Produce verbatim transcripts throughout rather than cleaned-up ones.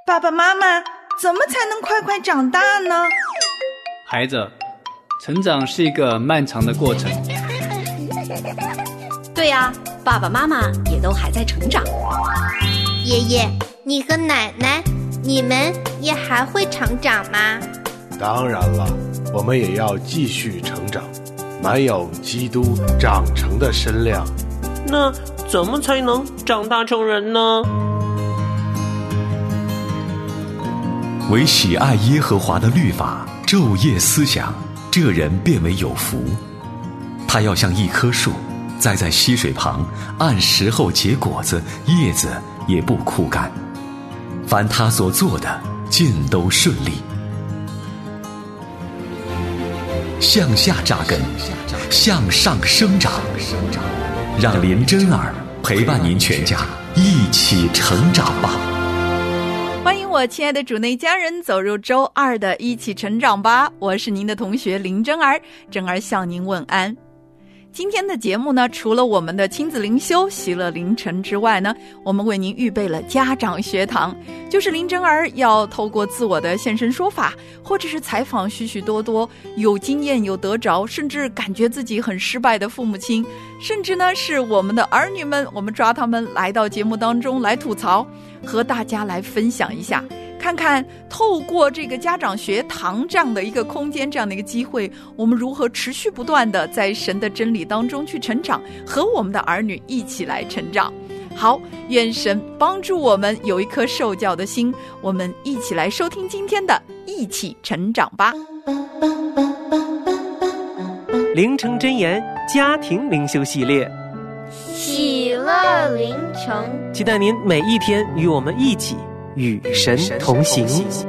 爸爸妈妈，怎么才能快快长大呢？ 孩子，成长是一个漫长的过程。 对呀，爸爸妈妈也都还在成长。 爷爷，你和奶奶，你们也还会成长吗？ 当然了，我们也要继续成长，满有基督长成的身量。 那怎么才能长大成人呢？ 唯喜爱耶和华的律法，昼夜思想，这人便为有福。他要像一棵树，栽在溪水旁，按时候结果子，叶子也不枯干。凡他所做的，尽都顺利。向下扎根，向上生长，让林真儿陪伴您全家一起成长吧。 欢迎我亲爱的主内家人走入周二的一起成长吧，我是您的同学林真儿，真儿向您问安。今天的节目呢，除了我们的亲子灵修喜乐凌晨之外呢，我们为您预备了家长学堂，就是林真儿要透过自我的现身说法，或者是采访许许多多有经验有得着，甚至感觉自己很失败的父母亲，甚至呢是我们的儿女们，我们抓他们来到节目当中来吐槽，和大家来分享一下，看看透过这个家长学堂这样的一个空间，这样的一个机会，我们如何持续不断的在神的真理当中去成长，和我们的儿女一起来成长。好，愿神帮助我们有一颗受教的心，我们一起来收听今天的一起成长吧。 灵城真言家庭灵修系列， 喜乐凌晨， 期待您每一天与我们一起与神同行。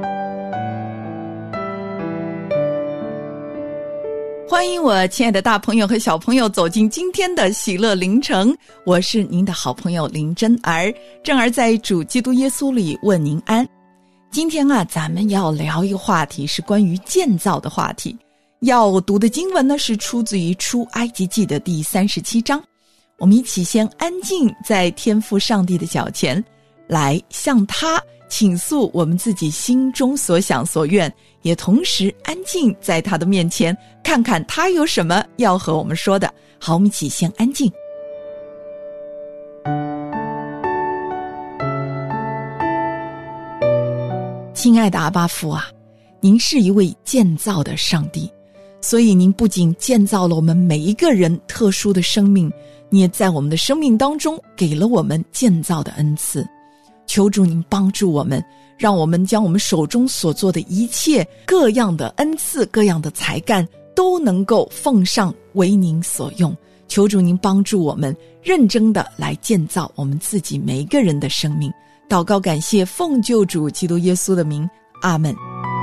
欢迎我亲爱的大朋友和小朋友走进今天的喜乐凌晨，我是您的好朋友林真儿，真儿在主基督耶稣里问您安。今天啊，咱们要聊一个话题，是关于建造的话题。要读的经文呢，是出自于出埃及记的第三十七章。我们一起先安静在天父上帝的脚前，来向他倾诉我们自己心中所想所愿，也同时安静在他的面前，看看他有什么要和我们说的。好，我们一起先安静。亲爱的阿爸父啊，您是一位建造的上帝，所以您不仅建造了我们每一个人特殊的生命，你也在我们的生命当中给了我们建造的恩赐。求主您帮助我们，让我们将我们手中所做的一切各样的恩赐，各样的才干都能够奉上为您所用。求主您帮助我们认真的来建造我们自己每一个人的生命。祷告感谢，奉救主基督耶稣的名，阿们。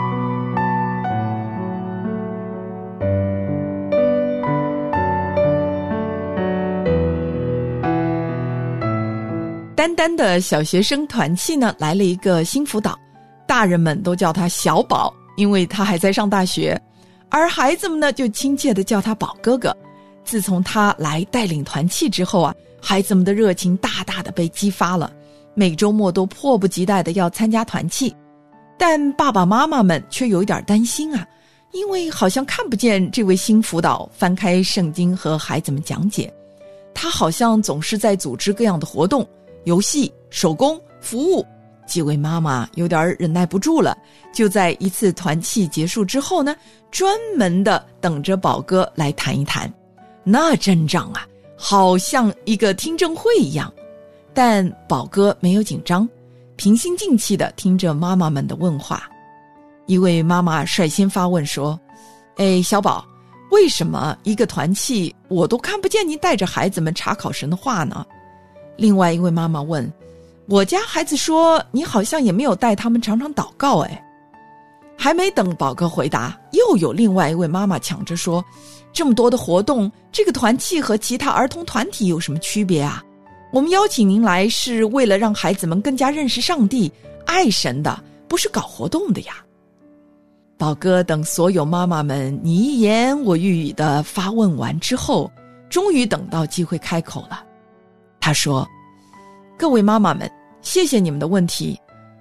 单单的小学生团契呢，来了一个新辅导，大人们都叫他小宝，因为他还在上大学，而孩子们呢就亲切的叫他宝哥哥。自从他来带领团契之后啊，孩子们的热情大大的被激发了，每周末都迫不及待的要参加团契。但爸爸妈妈们却有一点担心啊，因为好像看不见这位新辅导翻开圣经和孩子们讲解，他好像总是在组织各样的活动、游戏、手工、服务。几位妈妈有点忍耐不住了，就在一次团契结束之后呢，专门的等着宝哥来谈一谈。那阵仗啊，好像一个听证会一样。但宝哥没有紧张，平心静气的听着妈妈们的问话。一位妈妈率先发问说：哎，小宝，为什么一个团契我都看不见你带着孩子们查考神的话呢？另外一位妈妈问：我家孩子说你好像也没有带他们常常祷告。哎，还没等宝哥回答，又有另外一位妈妈抢着说：这么多的活动，这个团契和其他儿童团体有什么区别啊？我们邀请您来是为了让孩子们更加认识上帝、爱神的，不是搞活动的呀。宝哥等所有妈妈们你一言我一语的发问完之后，终于等到机会开口了。他说：各位妈妈们，谢谢你们的问题，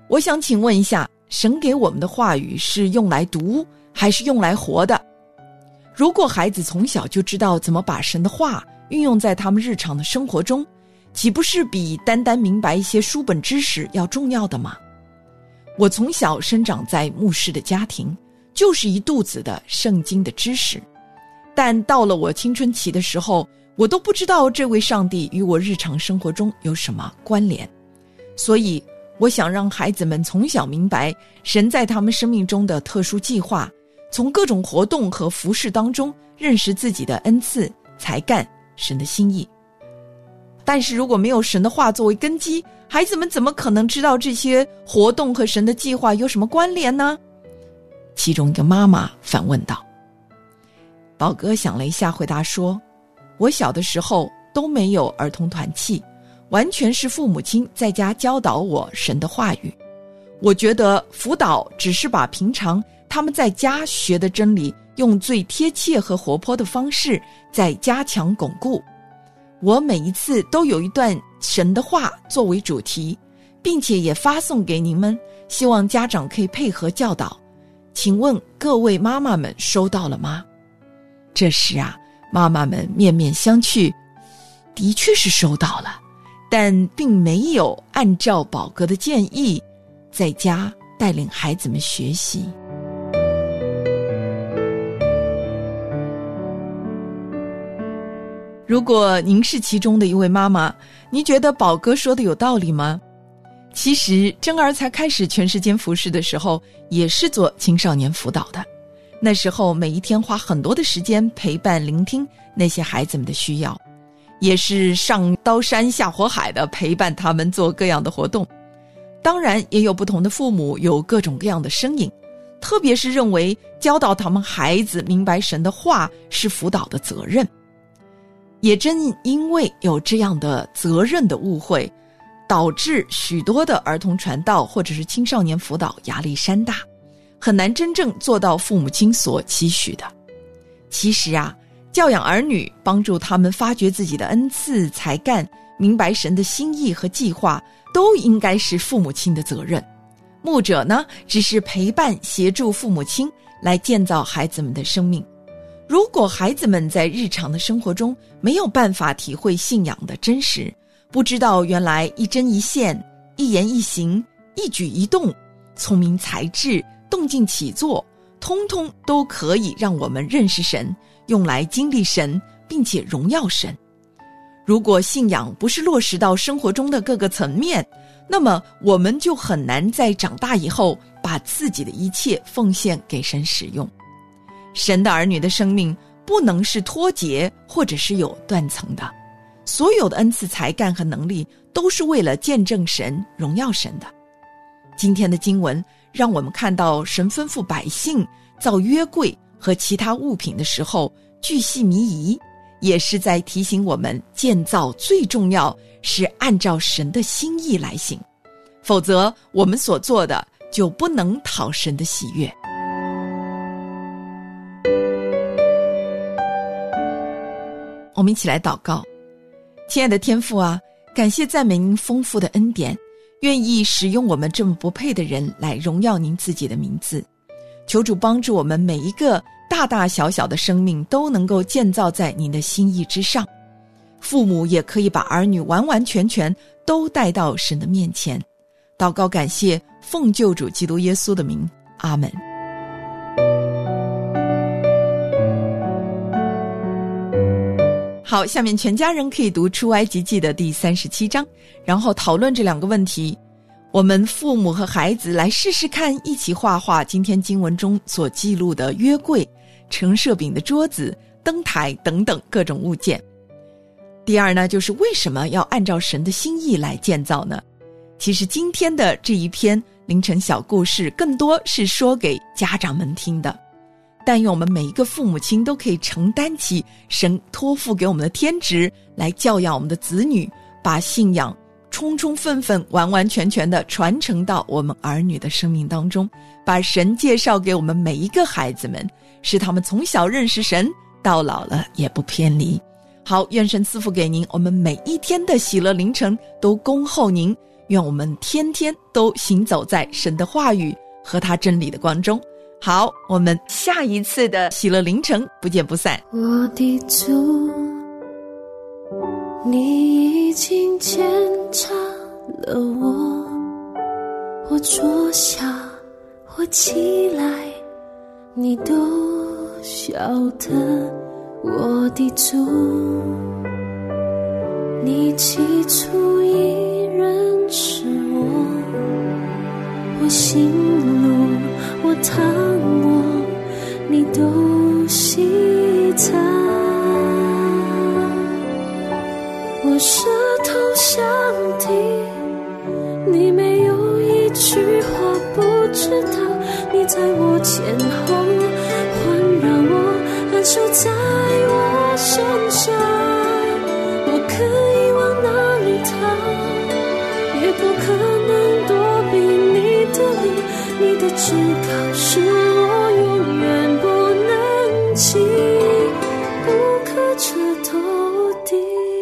我想请问一下，神给我们的话语是用来读还是用来活的？如果孩子从小就知道怎么把神的话运用在他们日常的生活中，岂不是比单单明白一些书本知识要重要的吗？我从小生长在牧师的家庭，就是一肚子的圣经的知识，但到了我青春期的时候，我都不知道这位上帝与我日常生活中有什么关联。所以我想让孩子们从小明白神在他们生命中的特殊计划，从各种活动和服事当中认识自己的恩赐、才干、神的心意。但是如果没有神的话作为根基，孩子们怎么可能知道这些活动和神的计划有什么关联呢？其中一个妈妈反问道。宝哥想了一下回答说，我小的时候都没有儿童团契，完全是父母亲在家教导我神的话语。我觉得辅导只是把平常他们在家学的真理用最贴切和活泼的方式再加强巩固。我每一次都有一段神的话作为主题，并且也发送给您们，希望家长可以配合教导。请问各位妈妈们收到了吗？这时啊，妈妈们面面相觑，的确是收到了，但并没有按照宝哥的建议在家带领孩子们学习。如果您是其中的一位妈妈，你觉得宝哥说的有道理吗？其实真儿才开始全时间服侍的时候，也是做青少年辅导的。那时候每一天花很多的时间陪伴聆听那些孩子们的需要，也是上刀山下火海的陪伴他们做各样的活动。当然也有不同的父母有各种各样的声音，特别是认为教导他们孩子明白神的话是辅导的责任。也正因为有这样的责任的误会，导致许多的儿童传道或者是青少年辅导压力山大，很难真正做到父母亲所期许的。其实啊，教养儿女，帮助他们发掘自己的恩赐才干，明白神的心意和计划，都应该是父母亲的责任。牧者呢，只是陪伴协助父母亲来建造孩子们的生命。如果孩子们在日常的生活中没有办法体会信仰的真实，不知道原来一针一线、一言一行、一举一动、聪明才智、动静起坐，通通都可以让我们认识神，用来经历神，并且荣耀神。如果信仰不是落实到生活中的各个层面，那么我们就很难在长大以后把自己的一切奉献给神使用。神的儿女的生命不能是脱节或者是有断层的，所有的恩赐才干和能力都是为了见证神、荣耀神的。今天的经文让我们看到神吩咐百姓造约柜和其他物品的时候巨细靡遗，也是在提醒我们建造最重要是按照神的心意来行，否则我们所做的就不能讨神的喜悦。我们一起来祷告。亲爱的天父啊，感谢赞美您丰富的恩典，愿意使用我们这么不配的人来荣耀您自己的名字。求主帮助我们每一个大大小小的生命都能够建造在您的心意之上，父母也可以把儿女完完全全都带到神的面前。祷告感谢，奉救主基督耶稣的名，阿们。好，下面全家人可以读出埃及记的第三十七章，然后讨论这两个问题。我们父母和孩子来试试看，一起画画今天经文中所记录的约柜、盛设饼的桌子、灯台等等各种物件。第二呢，就是为什么要按照神的心意来建造呢？其实今天的这一篇凌晨小故事更多是说给家长们听的，但愿我们每一个父母亲都可以承担起神托付给我们的天职，来教养我们的子女，把信仰充充分分完完全全地传承到我们儿女的生命当中，把神介绍给我们每一个孩子们，使他们从小认识神，到老了也不偏离。好，愿神赐福给您，我们每一天的喜乐凌晨都恭候您， 愿我们天天都行走在神的话语和他真理的光中。好，我们下一次的喜乐凌晨不见不散。 我的主，你已经检查了我，我坐下我起来，你都晓得。我的主，你起初已认识我，我心路我躺卧，你都细察。我舌头想的，你没有一句话不知道。你在我前后环绕我，安守在我身上。我可以往哪里逃，也不可能躲避你的灵。你的至高是我永远不能及，不可彻头的。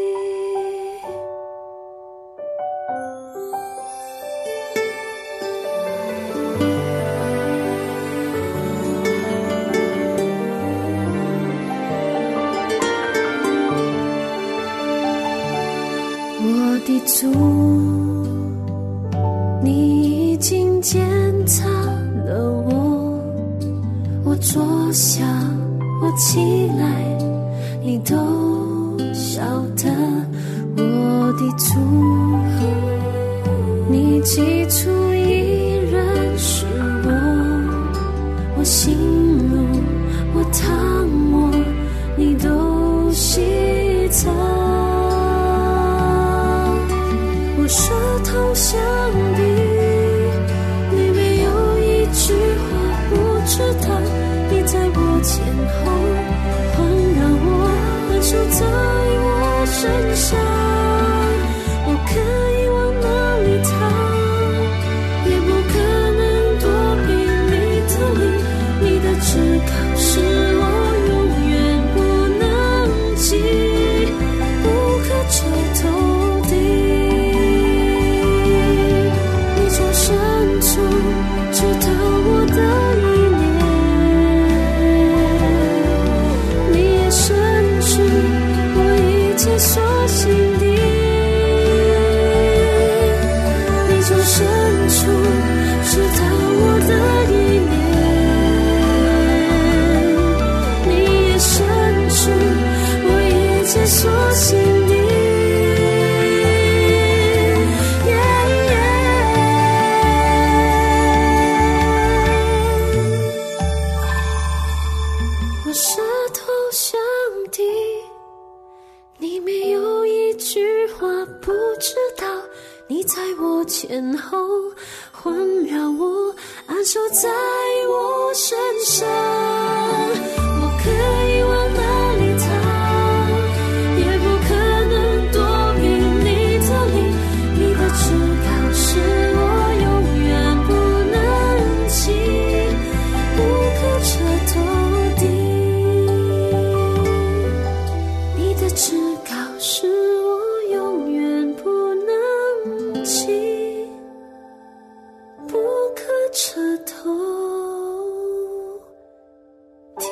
我的主，你已经检查了我，我坐下我起来，你都晓得。我的主，你起初已认识我，我心路我躺卧，你都细察。我舌头想的，你没有一句话不知道。你在我前后环绕我，安守在我身上。我可以往哪里逃，也不可能躲避你的灵。你的至高是我永远不能及，不可彻头的。深处知道我的意念，你也深知我一切所行的。你从深处知道我的意念，你也深知我一切所行的。你在我前后环绕我，安守在我身上。我可以往哪里逃，也不可能躲避你的灵。你的至高是我永远不能及，不可彻头的。你的至高是我永远不能及，不可彻头的。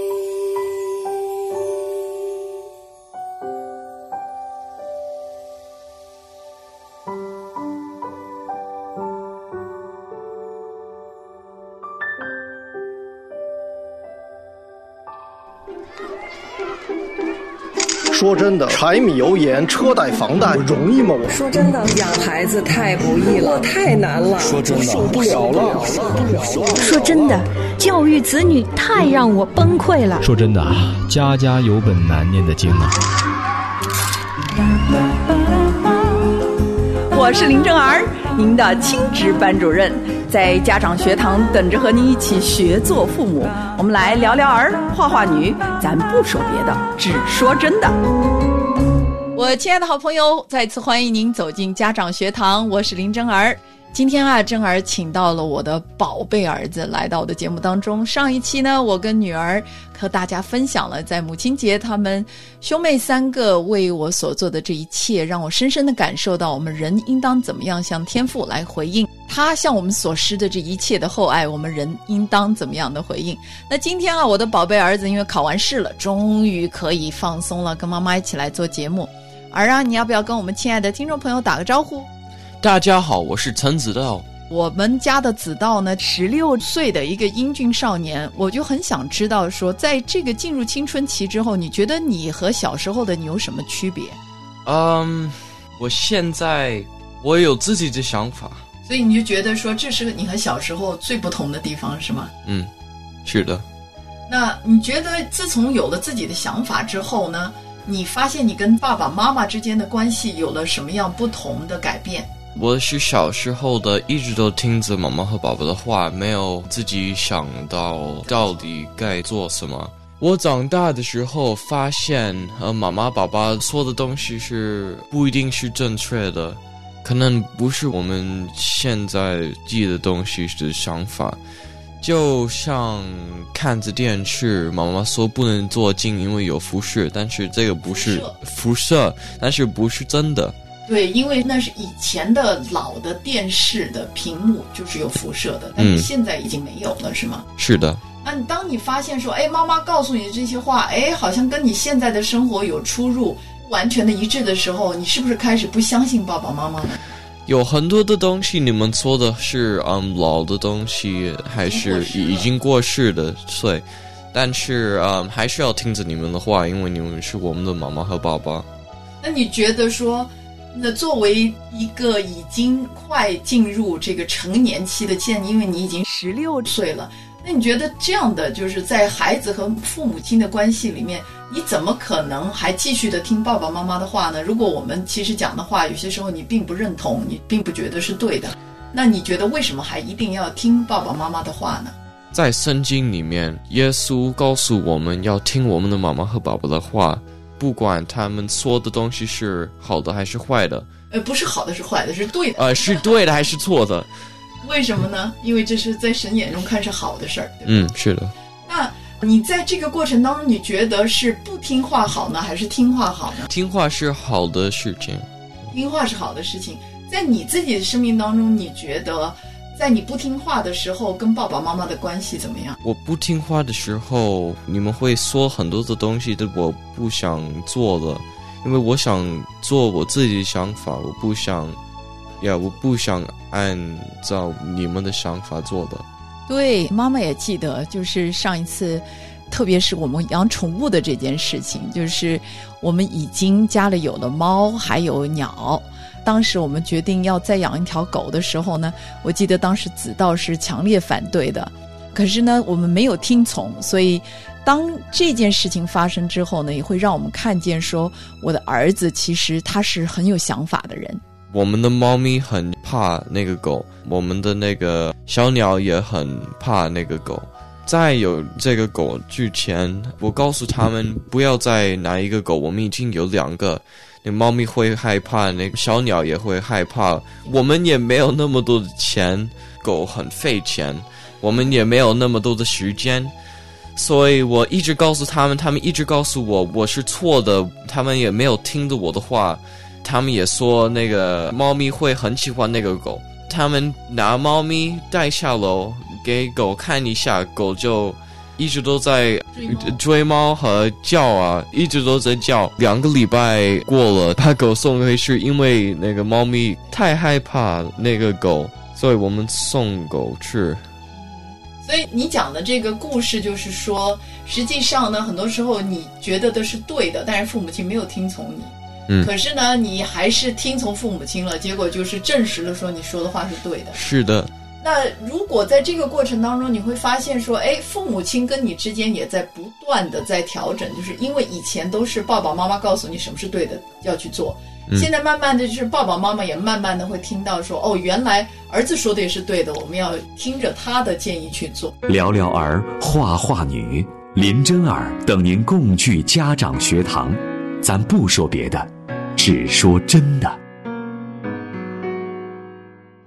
说真的，柴米油盐车贷房贷容易吗？我说真的，养孩子太不易了，太难了。 说真的，受不了了。 说真的，教育子女太让我崩溃了。 说真的啊，家家有本难念的经啊。 我是林正儿，您的亲职班主任，在家长学堂等着和您一起学做父母。我们来聊聊儿，话话女，咱不说别的，只说真的。我亲爱的好朋友，再次欢迎您走进家长学堂，我是林正儿。 今天啊，珍儿请到了我的宝贝儿子来到我的节目当中。上一期呢，我跟女儿和大家分享了在母亲节他们兄妹三个为我所做的这一切，让我深深的感受到我们人应当怎么样向天父来回应他向我们所施的这一切的厚爱，我们人应当怎么样的回应。那今天啊，我的宝贝儿子因为考完试了，终于可以放松了，跟妈妈一起来做节目。儿啊，你要不要跟我们亲爱的听众朋友打个招呼？ 大家好，我是陈子道。 我们家的子道呢，十六岁的一个英俊少年，我就很想知道说，在这个进入青春期之后，你觉得你和小时候的你有什么区别？ 嗯，我现在我有自己的想法， 所以你就觉得说，这是你和小时候最不同的地方，是吗？ 嗯，是的。 那你觉得自从有了自己的想法之后呢，你发现你跟爸爸妈妈之间的关系有了什么样不同的改变？ 我是小时候的一直都听着妈妈和爸爸的话，没有自己想到到底该做什么。我长大的时候发现呃，妈妈爸爸说的东西是不一定是正确的，可能不是我们现在记的东西的想法。就像看着电视，妈妈说不能做镜因为有辐射，但是这个不是辐射，但是不是真的。 对，因为那是以前的老的电视的屏幕就是有辐射的，但是现在已经没有了，嗯、是吗？ 是的。 那你当你发现说，哎，妈妈告诉你的这些话，哎，好像跟你现在的生活有出入，完全的一致的时候，你是不是开始不相信爸爸妈妈呢？ 有很多的东西你们说的是嗯老的东西，还是已经过世的，对。但是嗯还是要听着你们的话，因为你们是我们的妈妈和爸爸。 那你觉得说？那作为一个已经快进入这个成年期的，现在因为你已经十六岁了，那你觉得这样的就是在孩子和父母亲的关系里面，你怎么可能还继续的听爸爸妈妈的话呢？如果我们其实讲的话，有些时候你并不认同，你并不觉得是对的，那你觉得为什么还一定要听爸爸妈妈的话呢？ 在圣经里面，耶稣告诉我们要听我们的妈妈和爸爸的话，不管他们说的东西是好的还是坏的。 呃，不是好的是坏的，是对的。 呃，是对的还是错的？ 为什么呢？因为这是在神眼中看是好的事儿，对吧？ 嗯，是的。 那你在这个过程当中，你觉得是不听话好呢，还是听话好呢？ 听话是好的事情。 听话是好的事情。在你自己的生命当中，你觉得在你不听话的时候，跟爸爸妈妈的关系怎么样？ 我不听话的时候，你们会说很多的东西的我不想做的，因为我想做我自己的想法，我不想，呀，我不想按照你们的想法做的。 对，妈妈也记得，就是上一次，特别是我们养宠物的这件事情，就是我们已经家里有了猫，还有鸟。当时我们决定要再养一条狗的时候呢，我记得当时子道是强烈反对的，可是呢我们没有听从，所以当这件事情发生之后呢，也会让我们看见说我的儿子其实他是很有想法的人。 我们的猫咪很怕那个狗，我们的那个小鸟也很怕那个狗。在有这个狗之前，我告诉他们不要再拿一个狗，我们已经有两个，那猫咪会害怕，那个小鸟也会害怕，我们也没有那么多的钱，狗很费钱，我们也没有那么多的时间，所以我一直告诉他们，他们一直告诉我我是错的，他们也没有听着我的话，他们也说那个猫咪会很喜欢那个狗，他们拿猫咪带下楼给狗看一下，狗就一直都在追猫和叫啊，一直都在叫。两个礼拜过了，把狗送回去，因为那个猫咪太害怕那个狗，所以我们送狗去。 所以你讲的这个故事就是说，实际上呢，很多时候你觉得的是对的，但是父母亲没有听从你。嗯，可是呢，你还是听从父母亲了，结果就是证实了说你说的话是对的。 是的。 那如果在这个过程当中，你会发现说，哎，父母亲跟你之间也在不断的在调整，就是因为以前都是爸爸妈妈告诉你什么是对的，要去做。嗯、现在慢慢的就是爸爸妈妈也慢慢的会听到说，哦，原来儿子说的也是对的，我们要听着他的建议去做。 聊聊儿，话话女，林真儿等您共聚家长学堂，咱不说别的，只说真的。 当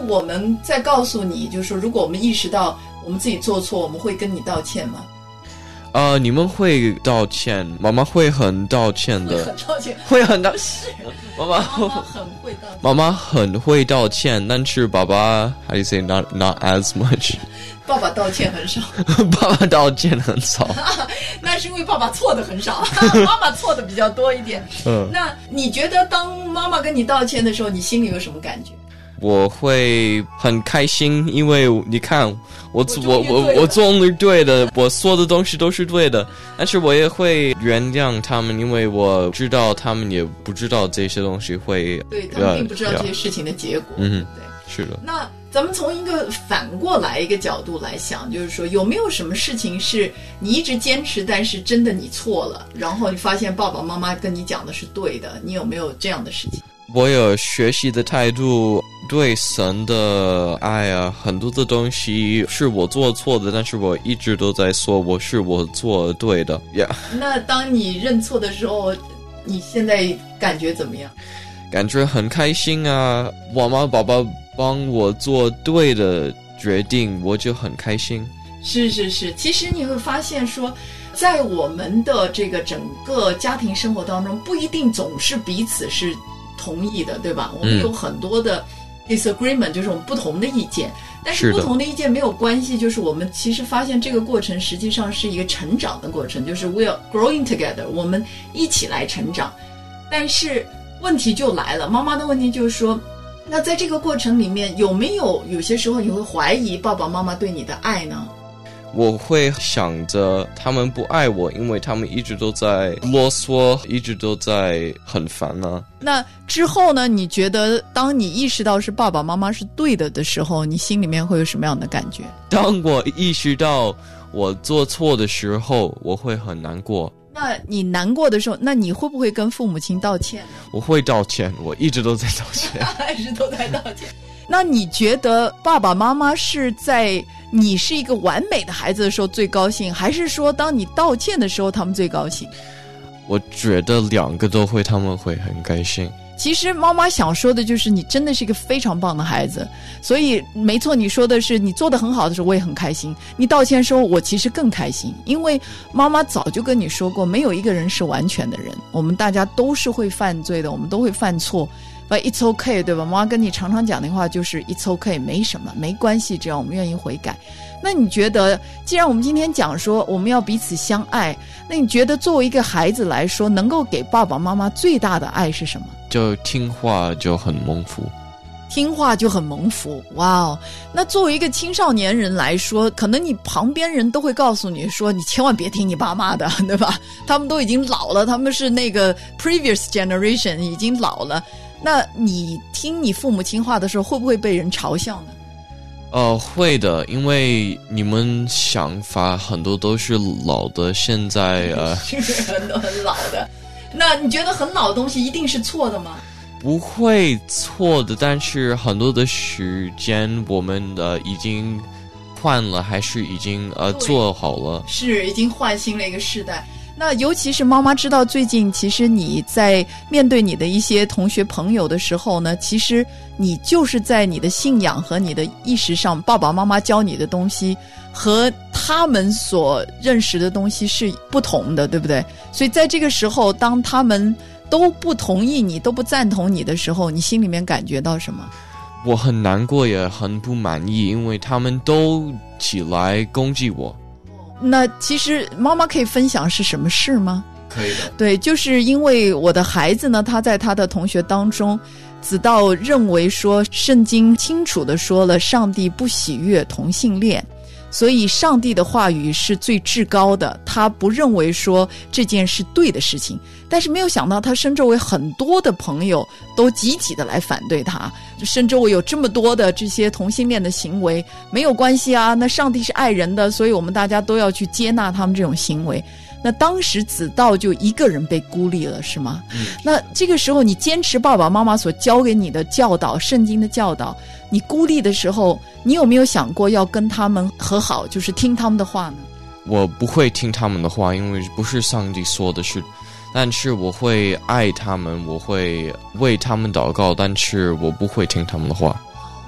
我们在告诉你，就是说，如果我们意识到我们自己做错，我们会跟你道歉吗？ 呃，你们会道歉，妈妈会很道歉的， 会很道歉， 会很道歉。 妈妈妈妈很会道歉， 妈妈很会道歉，但是爸爸 how do you say not not as much？ 爸爸道歉很少， 爸爸道歉很少， 那是因为爸爸错的很少，妈妈错的比较多一点。嗯，那你觉得当妈妈跟你道歉的时候，你心里有什么感觉？ 我会很开心，因为你看我我我我做的对的，我说的东西都是对的，但是我也会原谅他们，因为我知道他们也不知道这些东西会， 对他们并不知道这些事情的结果。 嗯， 对， 是的。 那咱们从一个反过来一个角度来想，就是说有没有什么事情是你一直坚持，但是真的你错了，然后你发现爸爸妈妈跟你讲的是对的，你有没有这样的事情？ 我有学习的态度，对神的爱啊，很多的东西是我做错的，但是我一直都在说我是我做对的。Yeah. 那当你认错的时候，你现在感觉怎么样？ 感觉很开心啊！我妈爸爸帮我做对的决定，我就很开心。 是是是，其实你会发现说，在我们的这个整个家庭生活当中，不一定总是彼此是同意的，对吧？我们有很多的 disagreement，、嗯、就是我们不同的意见，但是不同的意见没有关系，就是我们其实发现这个过程实际上是一个成长的过程，就是 we are growing together， 我们一起来成长。但是问题就来了，妈妈的问题就是说，那在这个过程里面有没有有些时候你会怀疑爸爸妈妈对你的爱呢？ 我会想着他们不爱我，因为他们一直都在啰嗦，一直都在很烦啊。 那之后呢，你觉得当你意识到是爸爸妈妈是对的的时候，你心里面会有什么样的感觉？ 当我意识到我做错的时候，我会很难过。 那你难过的时候，那你会不会跟父母亲道歉？ 我会道歉，我一直都在道歉， 一直都在道歉。那你觉得爸爸妈妈是在你是一个完美的孩子的时候最高兴，还是说当你道歉的时候他们最高兴？ 我觉得两个都会，他们会很开心。 其实妈妈想说的就是你真的是一个非常棒的孩子，所以没错，你说的是你做得很好的时候我也很开心，你道歉的时候我其实更开心，因为妈妈早就跟你说过，没有一个人是完全的人，我们大家都是会犯罪的，我们都会犯错， But it's okay， 对吧？妈妈跟你常常讲的话就是 it's okay， 没什么，没关系，只要我们愿意悔改。那你觉得既然我们今天讲说我们要彼此相爱，那你觉得作为一个孩子来说，能够给爸爸妈妈最大的爱是什么？ 就听话就很蒙福。 听话就很蒙福，哇哦！那作为一个青少年人来说，可能你旁边人都会告诉你说，你千万别听你爸妈的，对吧？他们都已经老了，他们是那个 previous generation， 已经老了。那你听你父母亲话的时候，会不会被人嘲笑呢？ 呃，会的，因为你们想法很多都是老的，现在呃， 很多很老的。那你觉得很老的东西一定是错的吗？ 不会错的，但是很多的时间我们呃已经换了，还是已经呃做好了， 是已经换新了一个世代。那尤其是妈妈知道最近其实你在面对你的一些同学朋友的时候呢，其实你就是在你的信仰和你的意识上，爸爸妈妈教你的东西和他们所认识的东西是不同的，对不对？所以在这个时候，当他们都不同意你，都不赞同你的时候，你心里面感觉到什么？ 我很难过，也很不满意，因为他们都起来攻击我。 那其实妈妈可以分享是什么事吗？ 可以的。 对，就是因为我的孩子呢，他在他的同学当中，子道认为说圣经清楚地说了，上帝不喜悦同性恋，所以上帝的话语是最至高的，他不认为说这件是对的事情。但是没有想到他身周围很多的朋友都集体的来反对他，身周围有这么多的这些同性恋的行为，没有关系啊，那上帝是爱人的，所以我们大家都要去接纳他们这种行为。那当时子道就一个人被孤立了，是吗？嗯。那这个时候你坚持爸爸妈妈所教给你的教导，圣经的教导，你孤立的时候，你有没有想过要跟他们和好，就是听他们的话呢？ 我不会听他们的话，因为不是上帝说的事，但是我会爱他们，我会为他们祷告，但是我不会听他们的话。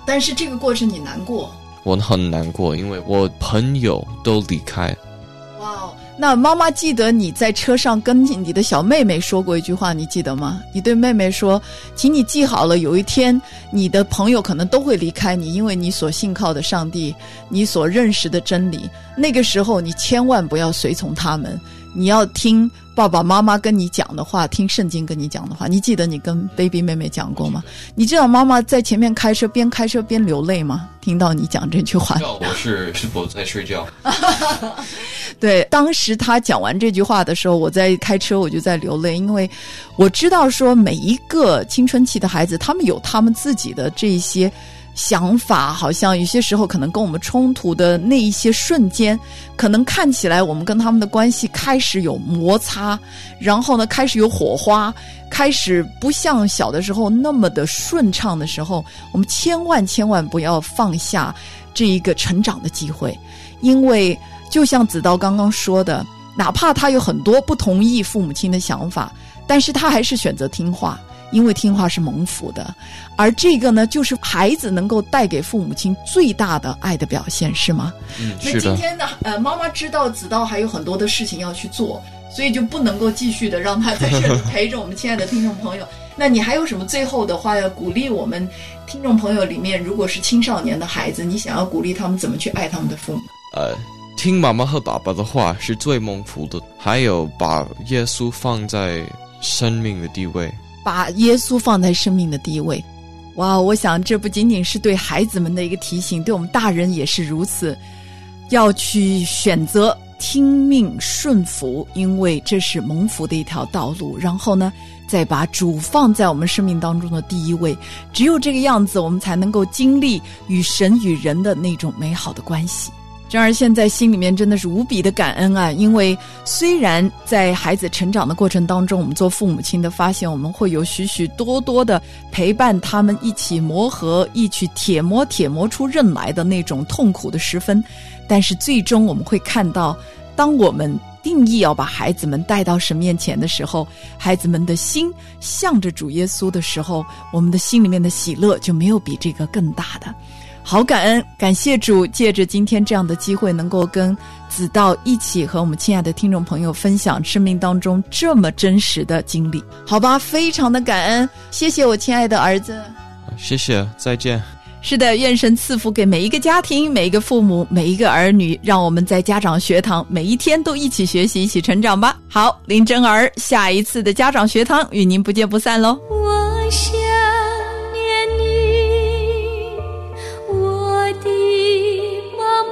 但是这个过程你难过？ 我很难过，因为我朋友都离开。 哇，那妈妈记得你在车上跟你的小妹妹说过一句话，你记得吗？你对妹妹说，请你记好了，有一天你的朋友可能都会离开你，因为你所信靠的上帝，你所认识的真理，那个时候你千万不要随从他们，你要听爸爸妈妈跟你讲的话，听圣经跟你讲的话。你记得你跟 baby 妹妹讲过吗？你知道妈妈在前面开车，边开车边流泪吗？听到你讲这句话， 我是是否在睡觉？ 对，当时他讲完这句话的时候，我在开车，我就在流泪，因为我知道说每一个青春期的孩子，他们有他们自己的这些想法，好像有些时候可能跟我们冲突的那一些瞬间，可能看起来我们跟他们的关系开始有摩擦，然后呢开始有火花，开始不像小的时候那么的顺畅的时候，我们千万千万不要放下这一个成长的机会。因为就像子刀刚刚说的，哪怕他有很多不同意父母亲的想法，但是他还是选择听话，因为听话是蒙福的。而这个呢，就是孩子能够带给父母亲最大的爱的表现，是吗？ 嗯，是的。 那今天呢，呃，妈妈知道子刀还有很多的事情要去做，所以就不能够继续的让他在这里陪着我们亲爱的听众朋友。那你还有什么最后的话要鼓励我们听众朋友里面，如果是青少年的孩子，你想要鼓励他们怎么去爱他们的父母？ 呃，听妈妈和爸爸的话是最蒙福的，还有把耶稣放在生命的地位， 把耶稣放在生命的地位。哇，我想这不仅仅是对孩子们的一个提醒，对我们大人也是如此，要去选择听命顺服，因为这是蒙福的一条道路。然后呢，再把主放在我们生命当中的第一位，只有这个样子，我们才能够经历与神与人的那种美好的关系。然而现在心里面真的是无比的感恩啊，因为虽然在孩子成长的过程当中，我们做父母亲的发现我们会有许许多多的陪伴他们一起磨合，一起铁磨铁磨出刃来的那种痛苦的时分，但是最终我们会看到，当我们定义要把孩子们带到神面前的时候，孩子们的心向着主耶稣的时候，我们的心里面的喜乐就没有比这个更大的。好感恩，感谢主，借着今天这样的机会，能够跟子道一起和我们亲爱的听众朋友分享生命当中这么真实的经历。好吧，非常的感恩，谢谢我亲爱的儿子。 谢谢，再见。 是的，愿神赐福给每一个家庭，每一个父母，每一个儿女，让我们在家长学堂每一天都一起学习，一起成长吧。好，林真儿，下一次的家长学堂与您不见不散喽。 我想念你，我的妈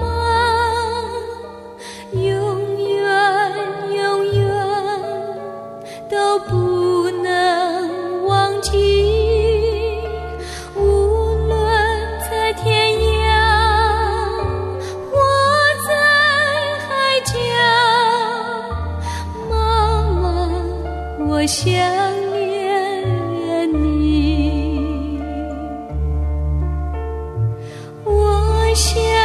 妈，永远永远都不能忘记。天涯，我在海角，妈妈，我想念你，我想